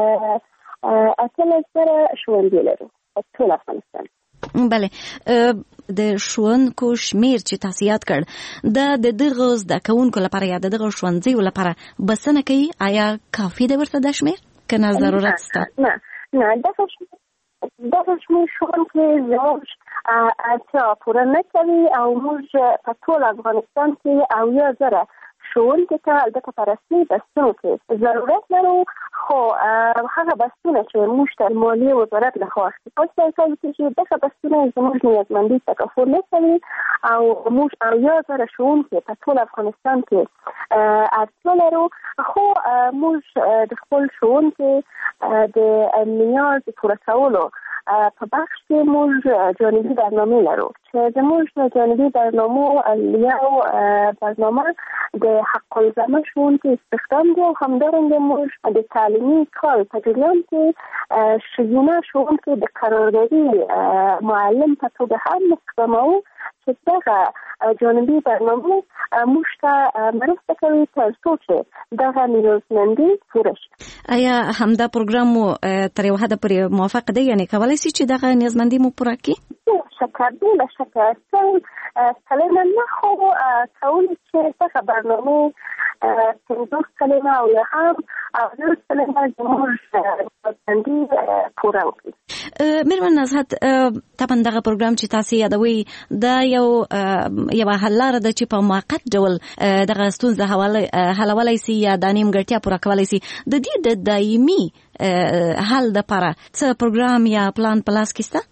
S6: اتلس زره ښوونځي لرو په ټول افغانستان.
S8: بله، د ښوونکو شمیر چې تاسو یاد کړ دا د دغه زده کوونکو لپاره یا د دغه ښوونځیو لپاره بسنه کوي؟ آیا کافي دی ورته دا شمیر که نه ضرورت شته؟
S6: نه نه، دغه دغه شمیر ښوونکي زموږ اړتیا پوره نه کوي او موږ په ټول افغانستان کې اویا زره ښوونکي ته البته په رسمي بستونو کې ضرورت لرو، خو هغه بستونه چې موږ ته مالیې وزارت لخوا اختصاص کوي چې دغه بستونه زموږ نیازمندي تکفل نه کوي او موږ اویا زره ښوونکي په ټول افغانستان کې اړتیا لرو، خو موږ د خپل ښوونکي د نیاز پوره کولو په بخش کې موږ جانبي برنامه لرو چې زموږ جانبي برنامه یو برنامه د حق الزامه ښوونکي استخدام دی او همدارنګه موږ د تعلیمي کال په جریان کې ښځینه ښوونکي د قراردادي معلم په توګه هم استخداموو چې دغه جانبي برنامه موږ ته مرسته کوي تر څو چې دغه نیازمندي پوره شي.
S8: آیا همدا پروګرام مو تر یو حده پورې موافق دی، یعنی کولی شي چې دغه نیازمندي مو پوره کړي؟
S6: شکر دی، له شکر کلمه نه، خو کولی چې دغه برنامه پنځوس کلمه او یا هم اویا کلمه زموږ نیازمندي پوره وکړي.
S8: میرمن نزهت، طبعا دغه پروګرام چې تاسو یادوي دا یو یوه حل لاره ده چې په موقت ډول دغه ستونزه حلولی سي یا د نیمګړتیا پوره کولی سي. د دې د دایمي حل دپاره څه پروګرام یا پلان په لاس کې شته؟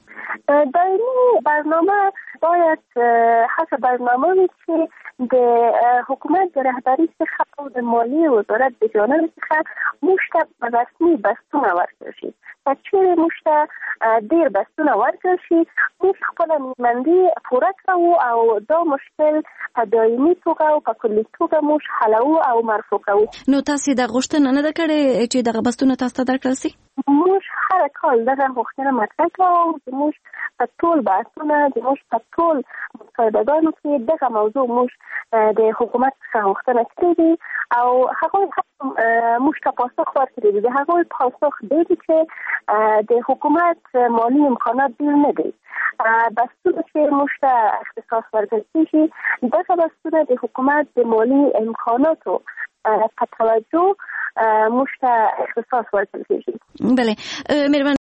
S6: دائمی برنامه باید حتی برنامه وی که د حکومت د رهبری څخه او د مالی وزارت د جانب څخه موږ ته رسمي بستونه ورکړل شي. که چیرې موږ ته ډېر بستونه ورکړل شي موږ خپله نیمندي پوره کوو او دا مشکل په دایمي توګه او په کلي توګه موږ حلوو او مرفوع کوو.
S8: نو تاسې دا غوښتنه نه ده کړې چې دغه بستونه تاسو ته درکړل سي؟
S6: موږ هر کال دغه غوښتنه مطرح کوو چې موږ په ټول بحثونه د موږ په ټول مصاحبهګانو کې دغه موضوع موږ د حکومت څخه غوښتنه کړې دي او هغوی هم موږ ته پاسخ ورکړی دی. د هغوی پاسخ دی چې د حکومت مالی امکانات ډېر نه دی. بستونه چې موږ ته اختصاص ورکړل کېږي دغه بستونه د حکومت د مالی امکاناتو په توجه موږ ته اختصاص ورکړل کېږي.
S8: بله مهربان